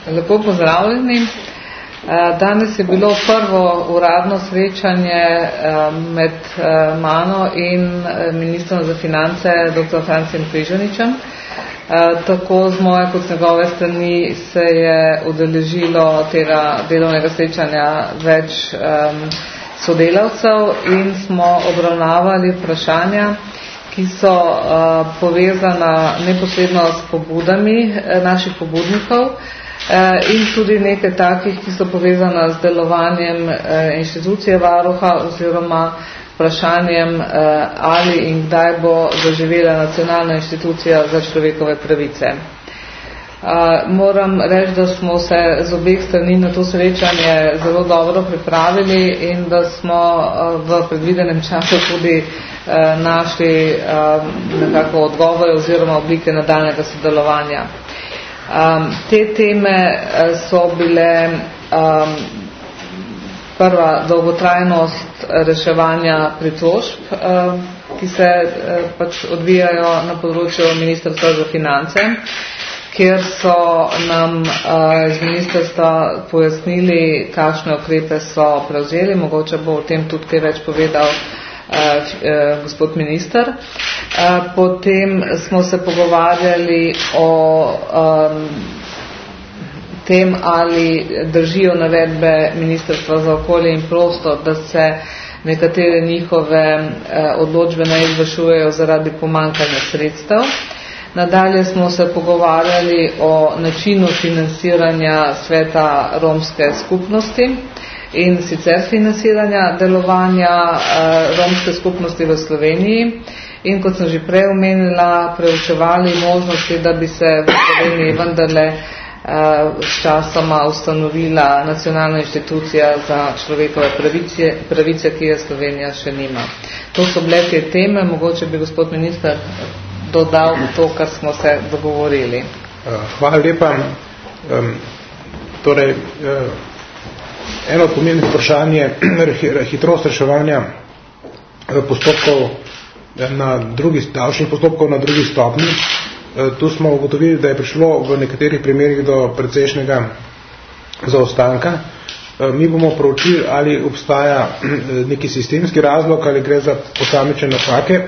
Lepo pozdravljeni. Danes je bilo prvo uradno srečanje med mano in ministrom za finance dr. Francijem Križaničem. Tako z moje kot z njegove strani se je udeležilo tega delovnega srečanja več sodelavcev in smo obravnavali vprašanja, ki so povezana neposredno s pobudami naših pobudnikov in tudi nekaj takih, ki so povezana z delovanjem inštitucije varuha oziroma vprašanjem, ali in kdaj bo zaživela nacionalna inštitucija za človekove pravice. Moram reči, da smo se z obeh strani na to srečanje zelo dobro pripravili in da smo v predvidenem času tudi našli nekako odgovore oziroma oblike nadaljnega sodelovanja. Te teme so bile prva dolgotrajnost reševanja pritožb, ki se pač odvijajo na področju Ministrstva za finance, kjer so nam iz ministrstva pojasnili, kakšne ukrepe so prevzeli. Mogoče bo o tem tudi kaj več povedal gospod minister. Potem smo se pogovarjali o tem, ali držijo navedbe Ministrstva za okolje in prostor, da se nekatere njihove odločbe ne izvršujejo zaradi pomanjkanja sredstev. Nadalje smo se pogovarjali o načinu financiranja sveta romske skupnosti in sicer financiranja delovanja romske skupnosti v Sloveniji in, kot sem že prej omenila, preučevali možnosti, da bi se v Sloveniji vendarle s časoma ustanovila nacionalna inštitucija za človekove pravice, ki je Slovenija še nima. To so bile te teme, mogoče bi gospod minister dodal to, kar smo se dogovorili. Hvala lepa. Torej, eno od pomembnih vprašanj je hitrost reševanja postopkov davčnih postopkov na drugi stopnji. Tu smo ugotovili, da je prišlo v nekaterih primerih do precejšnjega zaostanka. Mi bomo proučili, ali obstaja neki sistemski razlog, ali gre za posamične napake.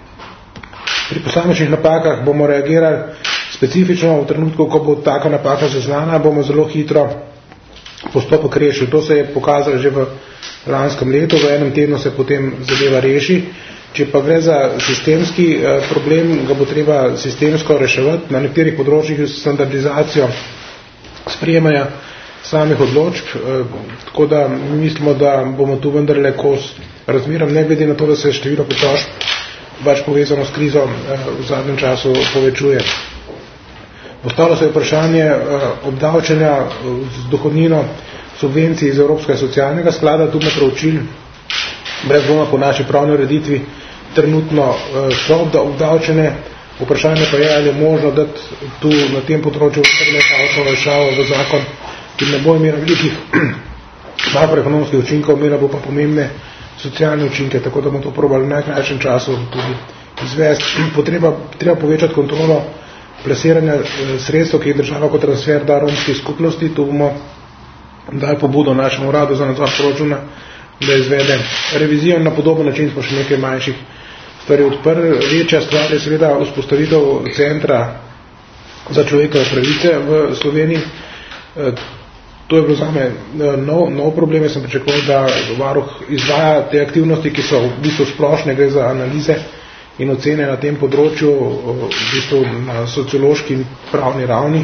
Pri posamičnih napakah bomo reagirali specifično v trenutku, ko bo taka napaka zaznana, bomo zelo hitro postopek rešili. To se je pokazalo že v lanskem letu, v enem tednu se potem zadeva reši. Če pa gre za sistemski problem, ga bo treba sistemsko reševati. Na nekaterih področjih standardizacijo sprejemanja samih odločb, tako da mislimo, da bomo tu vendarle kos razmeram, ne glede na to, da se število pritožb več povezano s krizo v zadnjem času povečuje. Postavilo se je vprašanje obdavčenja z dohodnino subvencij iz Evropskega socialnega sklada. Tu bomo proučili, brez dvoma po naši pravni ureditvi trenutno so obdavčene. Vprašanje pa je, ali je možno dati tu na tem področju olajšavo v zakon, ki ne bo imela velikih makroekonomskih učinkov, imela bo pa pomembne socialne učinke, tako da bomo to probali v najkrajšem času tudi izvesti. Treba povečati kontrolo plasiranja sredstev, ki jih država kot transfer da romski skupnosti. Tu bomo dali pobudo našemu uradu za nadzor proračuna, da izvede revizijo. Na podoben način smo še nekaj manjših stvari odprli. Večja stvar je seveda vzpostavitev centra za človekove pravice v Sloveniji. To je bilo zame nov problem. Jaz sem pričakoval, da varuh izvaja te aktivnosti, ki so v bistvu splošne, gre za analize in ocene na tem področju, v bistvu na sociološki in pravni ravni.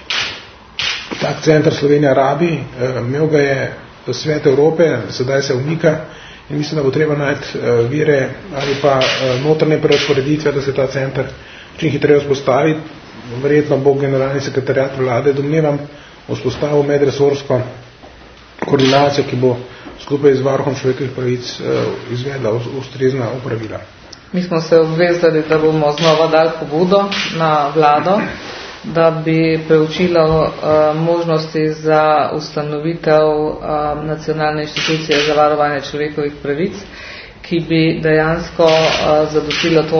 Tak center Slovenija rabi, imel ga je Svet Evrope, sedaj se umika in mislim, da bo treba najti vire ali pa notranje prerazporeditve, da se ta center čim hitreje vzpostavi. Verjetno bo generalni sekretariat vlade, domnevam, vzpostavil medresorsko koordinacijo, ki bo skupaj z varuhom človekovih pravic izvedla ustrezna opravila. Mi smo se obvezali, da bomo znova dali pobudo na vlado, da bi preučilo možnosti za ustanovitev nacionalne inštitucije za varovanje človekovih pravic, ki bi dejansko zadostilo to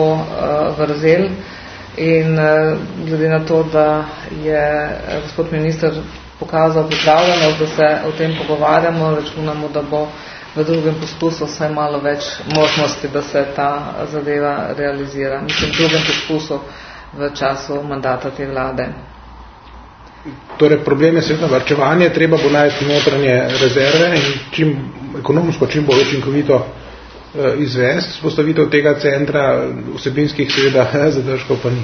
vrzel. In glede na to, da je gospod minister pokazal pripravljenost, da se o tem pogovarjamo, računamo, da bo v drugem poskusu vsaj malo več možnosti, da se ta zadeva realizira. Mislim, v drugem poskusu v času mandata te vlade. Torej, problem je seveda varčevanje, treba bo najti notranje rezerve in ekonomsko čim bolj učinkovito izvesti. Vzpostavitev tega centra vsebinskih seveda zadržkov pa ni.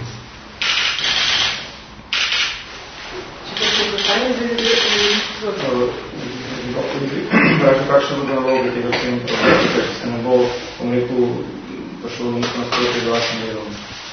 Kakšne bodo naloge tega centra, če se ne bo prišlo nasproti z vašim delom?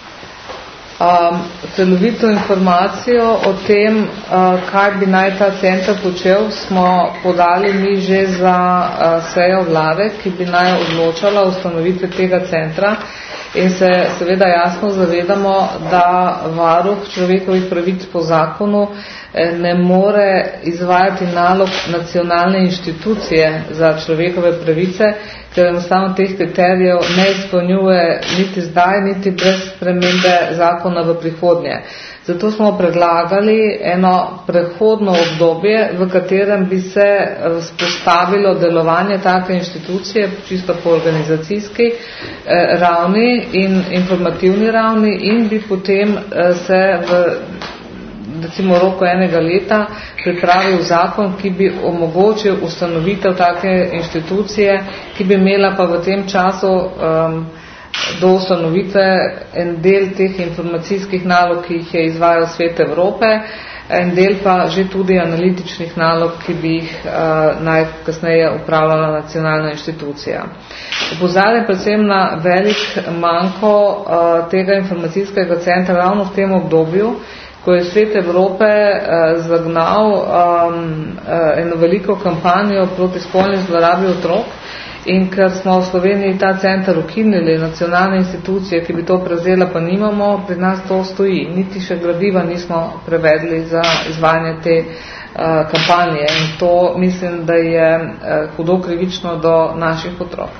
Celovito informacijo o tem, kaj bi naj ta center počel, smo podali mi že za sejo vlade, ki bi naj odločala o ustanovitvi tega centra, in se seveda jasno zavedamo, da varuh človekovih pravic po zakonu ne more izvajati nalog nacionalne inštitucije za človekove pravice, ker enostavno teh kriterijev ne izpolnjuje niti zdaj, niti brez spremembe zakona v prihodnje. Zato smo predlagali eno prehodno obdobje, v katerem bi se vzpostavilo delovanje take inštitucije, čisto po organizacijski ravni in informativni ravni, in bi potem se v recimo roku enega leta pripravil zakon, ki bi omogočil ustanovitev take inštitucije, ki bi imela pa v tem času do ustanovitve en del teh informacijskih nalog, ki jih je izvajal Svet Evrope, en del pa že tudi analitičnih nalog, ki bi jih najkasneje upravljala nacionalna inštitucija. Opozarjam predvsem na velik manko tega informacijskega centra ravno v tem obdobju, ko je Svet Evrope zagnal eno veliko kampanjo proti spolni zlorabi otrok, in ker smo v Sloveniji ta center ukinili, nacionalne institucije, ki bi to prevzela, pa nimamo, pri nas to stoji. Niti še gradiva nismo prevedli za izvajanje te kampanje, in to mislim, da je hudo krivično do naših otrok.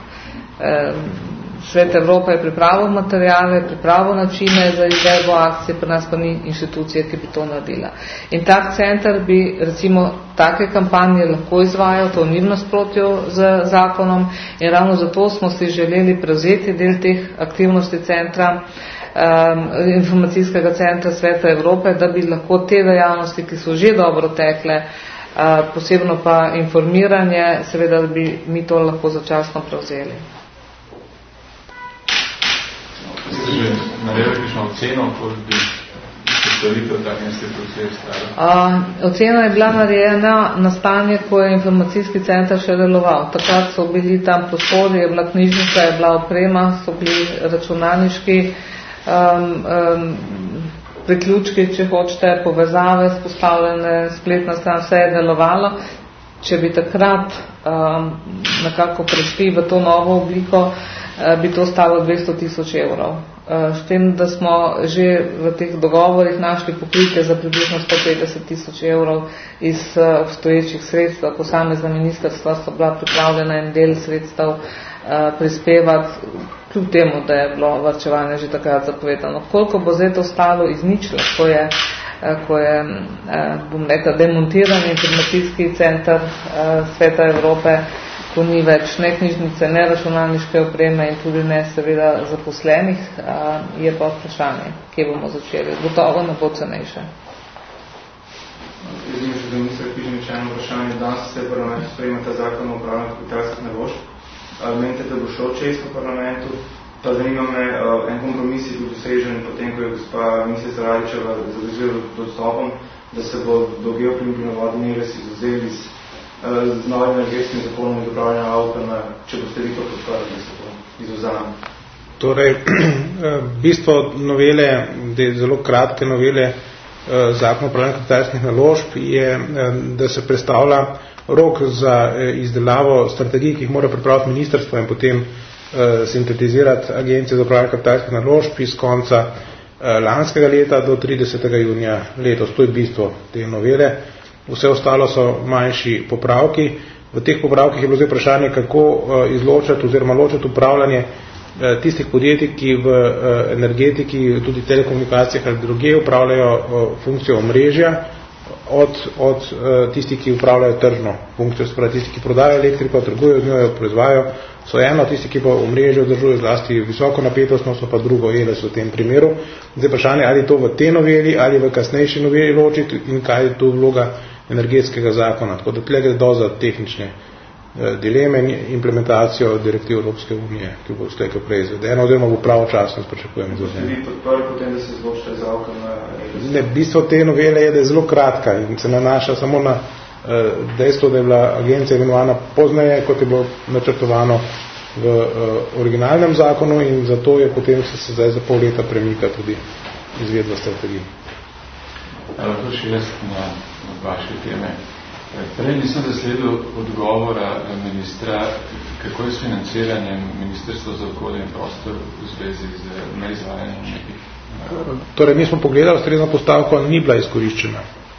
Svet Evrope je pripravil materijale, pripravil načine za izvedbo akcije, pri nas pa ni inštitucije, ki bi to naredila. In tak center bi recimo take kampanje lahko izvajal, to ni v nasprotju z zakonom, in ravno zato smo si želeli prevzeti del teh aktivnosti centra, informacijskega centra Sveta Evrope, da bi lahko te dejavnosti, ki so že dobro tekle, posebno pa informiranje, seveda da bi mi to lahko začasno prevzeli. Ste že naredili kakšno oceno, koliko bi postavitev take institucije stala? Ocena je bila narejena na stanje, ko je informacijski center še deloval. Takrat so bili tam prostori, je bila knjižnica, je bila oprema, so bili računalniški priključki, če hočete, povezave, spostavljene, spletna stran, vse je delovalo. Če bi takrat nekako prišli v to novo obliko, bi to stalo 200,000 evrov. S tem, da smo že v teh dogovorih našli pokritje za približno 150,000 evrov iz obstoječih sredstev. Posamezna ministrstva so bila pripravljena en del sredstev prispevati, kljub temu, da je bilo varčevanje že takrat zapovedano. Koliko bo zdaj to stalo izničilo, ko je bom rekla, demontiran informacijski center Sveta Evrope, ko ni več ne knjižnice, ne računalniške opreme in tudi ne seveda zaposlenih, je pa vprašanje, kje bomo začeli. Gotovo ne bo cenejše. Zdaj se minister Križanič eno vprašanje. Danes se v parlamentu sprejema ta zakon o upravljanju kapitalskih naložb. Menite, da bo šel čez v parlamentu? Pa zanima me, en kompromis je bil dosežen potem, ko je gospa ministrica Radičeva zavezila dostopom, da se bo do geoplinovodni res izuzeli z novim energetskim zakonom in upravljanja AUKN, če boste vi to podprli, da se to izuzame. Torej, bistvo novele, zelo kratke novele zakona o upravljanju kapitalskih naložb je, da se predstavlja rok za izdelavo strategij, ki jih mora pripraviti ministrstvo in potem sintetizirati Agencije za upravljanje kapitalskih naložb iz konca lanskega leta do 30. junija letos. To je bistvo te novele. Vse ostalo so manjši popravki. V teh popravkih je bilo zdaj vprašanje, kako izločati oziroma ločati upravljanje tistih podjetij, ki v energetiki, tudi telekomunikacijah ali druge upravljajo funkcijo omrežja, od tistih, ki upravljajo tržno funkcijo, se pravi tisti, ki prodajajo elektriko, trgujejo z njo, jo proizvajajo, so eno, tisti, ki pa omrežje vzdržujejo zlasti visoko napetostno, so pa drugo ELS v tem primeru. Zdaj vprašanje, ali to v te noveli ali v kasnejši noveli ločiti in kaj je tu vloga energetskega zakona. Tako da tle gre za tehnične dileme in implementacijo direktiv Evropske unije, ki bo slej kot prej izvedeno, oziroma bo pravočasno pričakujem izvedeno. Boste vi podprli potem, da se zločite zakon na ELS? Ne, bistvo te novele je, da je zelo kratka in se nanaša samo na dejstvo, da je bila agencija imenovana pozneje, kot je bilo načrtovano v originalnem zakonu in zato je potem se zdaj za pol leta premika tudi izvedba strategije. To še jaz na vaše teme. Prej nisem zasledil odgovora ministra, kako je s financiranjem Ministrstva za okolje in prostor v zvezi z neizvajanjem nekih. Torej, mi smo pogledali, ustrezna postavka ni bila izkoriščena.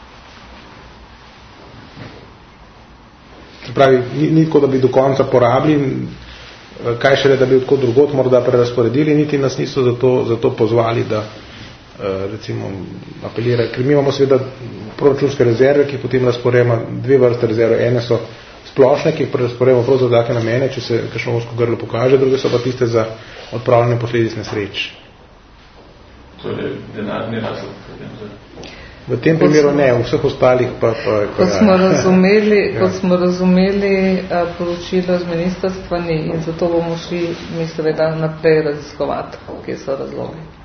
Se pravi, ni tako, da bi do konca porabili, kaj šele, da bi tako drugot morda prerasporedili, niti nas niso zato pozvali, da recimo apelirajo. Ker mi imamo seveda proračunske rezerve, ki potem razporejamo dve vrste rezerve. Ene so splošne, ki jih razporejamo prav za take namene, če se kakšno ozko grlo pokaže, druge so pa tiste za odpravljanje posledic nesreč. Torej, denarni razlog potem za... V tem primeru ne, v vseh ostalih pa Kot smo razumeli poročilo z ministrstva ni in zato bomo šli, mi seveda, naprej raziskovati, kje so razlogi.